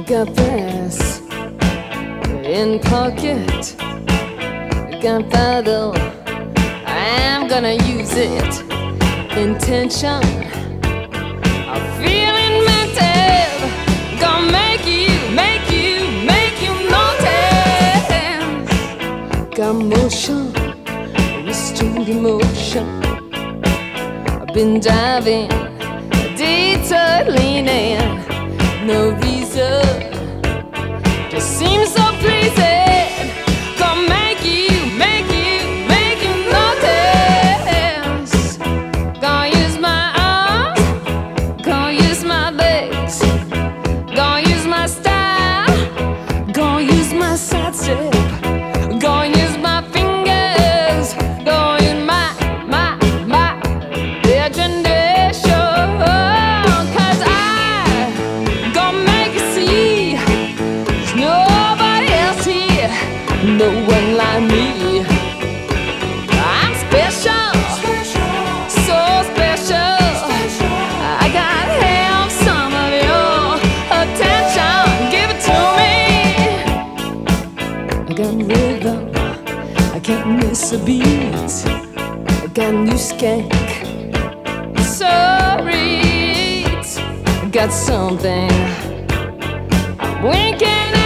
Got brass in pocket, gunpowder, I'm gonna use it. Intention of feeling mental, gonna make you notice. Got motion, restrained emotion. I've been diving, detour leaning, no reason, just seems so pleasing. Gonna make you notice. Gonna use my arms, gonna use my legs, gonna use my style, gonna use my side step, gonna use my fingers, gonna use my imagination. 'Cause I gonna make you see there's nobody else here, no one like me. I'm special, so special. I gotta have some of your attention. Give it to me. I got rhythm, I can't miss a beat. I got new skank, sorry. I got something I'm winking at.